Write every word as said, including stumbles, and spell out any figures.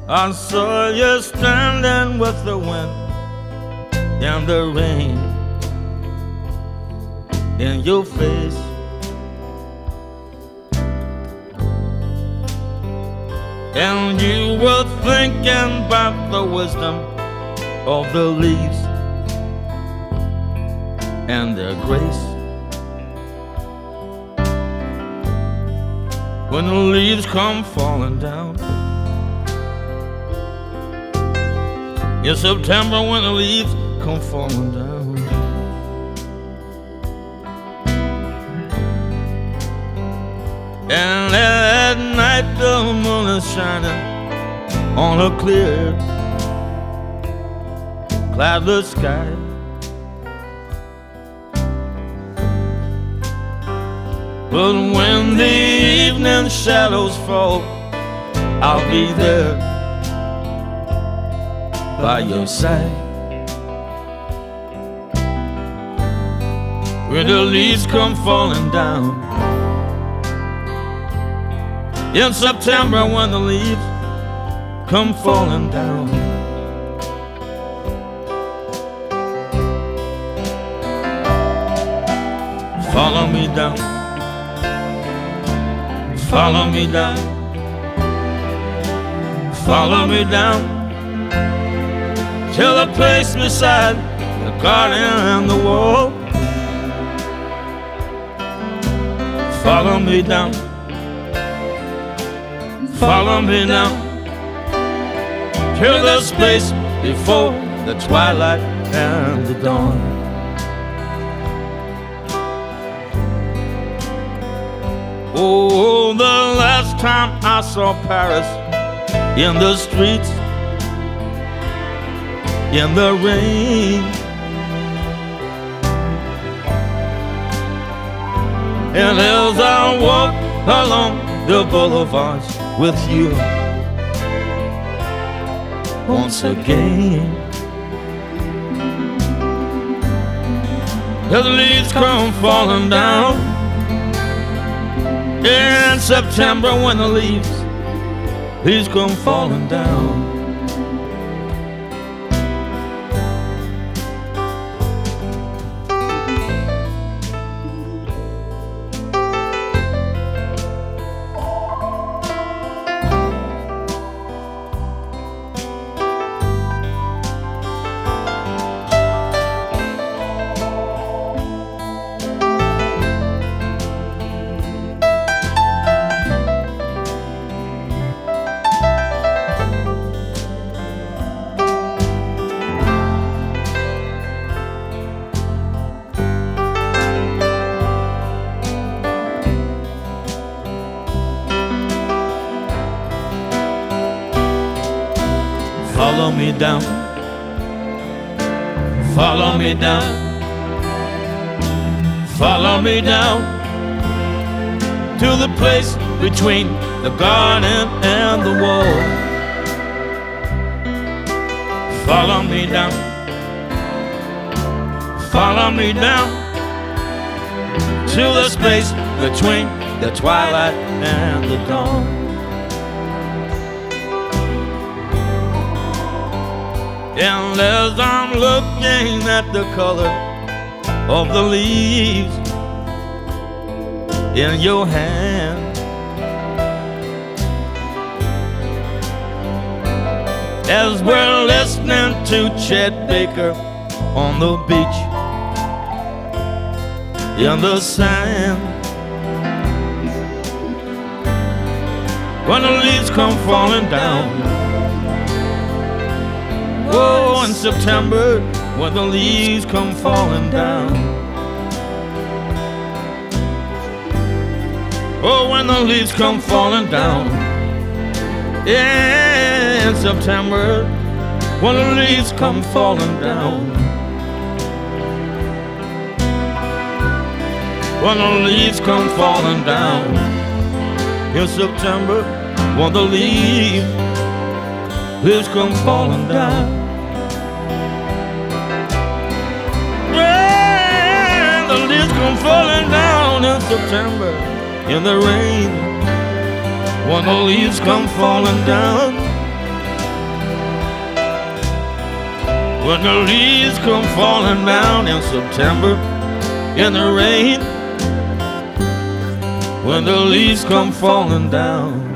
I saw you standing with the wind and the rain in your face. And you were thinking about the wisdom of the leaves and their grace. When the leaves come falling down in September, when the leaves come falling down, and at night the moon is shining on a clear, cloudless sky. But when the evening shadows fall, I'll be there by your side. When the leaves come falling down in September, when the leaves come falling down, follow me down, follow me down, follow me down to the place beside the garden and the wall. Follow me down, follow me down to the space before the twilight and the dawn. Oh, the last time I saw Paris in the streets, in the rain, and as I walk along the boulevards with you once again, as the leaves come falling down in September, when the leaves, leaves come falling down. Follow me down, follow me down, follow me down to the place between the garden and the wall. Follow me down, follow me down to the space between the twilight and the dawn. And as I'm looking at the color of the leaves in your hand, as we're listening to Chet Baker on the beach in the sand, when the leaves come falling down, oh, in September, when the leaves come falling down, oh, when the leaves come falling down, yeah, in September, when the leaves come falling down, when the leaves come falling down, in September, when the leaves, leaves come falling down. Come falling down in September in the rain, when the leaves come falling down When the leaves come falling down in September, in the rain, when the leaves come falling down.